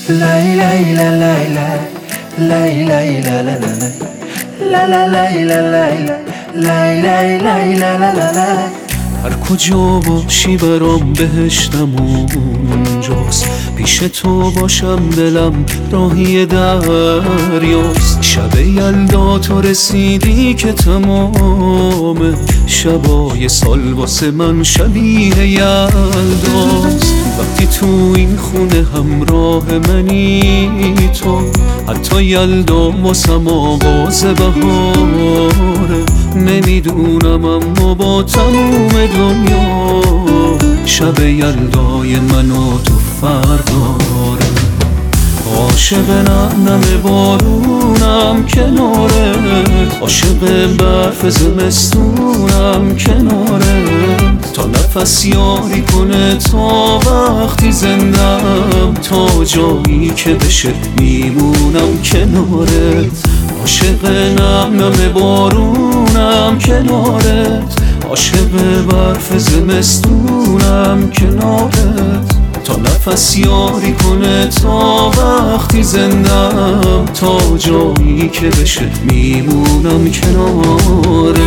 lay lay la lay lay lay la la la la lay la lay lay lay lay la la la. هر کجا باشی برام بهشتم اونجاست، پیش تو باشم دلم راهی دریاست. شب یلدا تو رسیدی که تمام شبای سال واسه من شبیه یلداست. وقتی تو این خونه همراه منی تو، حتی یلدا واسم آغاز بهاره. نمیدونم اما با تموم دنیا شب یلدای من و تو فرق داره. عاشق نم بارونم کنارت، عاشق برف زمستونم کنارت. تا نفس یاری کنه تا وقتی زندم، تا جایی که بشه میمونم کنارت. عاشق نم بارونم کنارت، عاشق برف زمستونم کنارت. تا نفس یاری کنه تا وقتی زندم، تا جایی که بشه میمونم کنارت.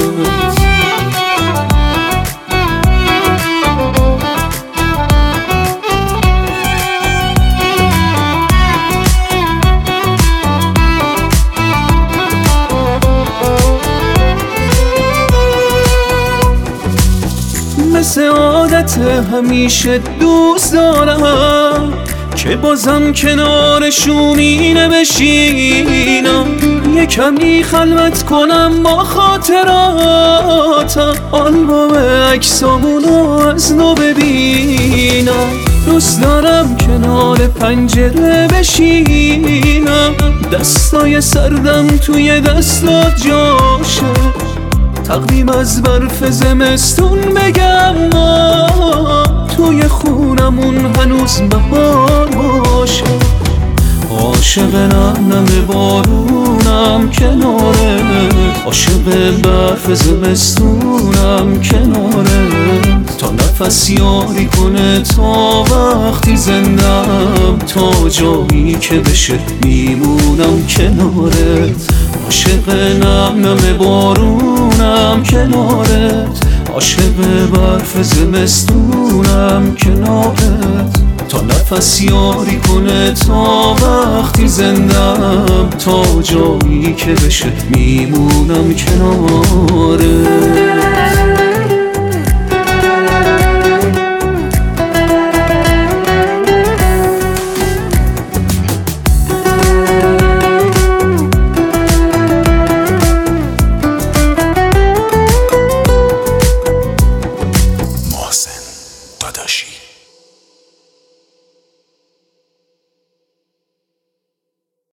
مثل عادت همیشه دوست دارم که بازم کنار شومینه بشینم، یه کمی خلوت کنم با خاطراتم، آلبوم عکسامونو از نو ببینم. دوست دارم کنار پنجره بشینم، دستای سردم توی دستات جاشه، تقدیم از برف زمستون بگم توی خونمون هنوز بهار باشه. عاشق نم بارونم کنارت، عاشق برف زمستونم کنارت. تا نفس یاری کنه تا وقتی زندم، تا جایی که بشه میمونم کنارت. عاشق نم بارونم کنارت، عاشق برف زمستونم کنارت. تا نفس یاری کنه تا وقتی زندم، تا جایی که بشه میمونم کنارت.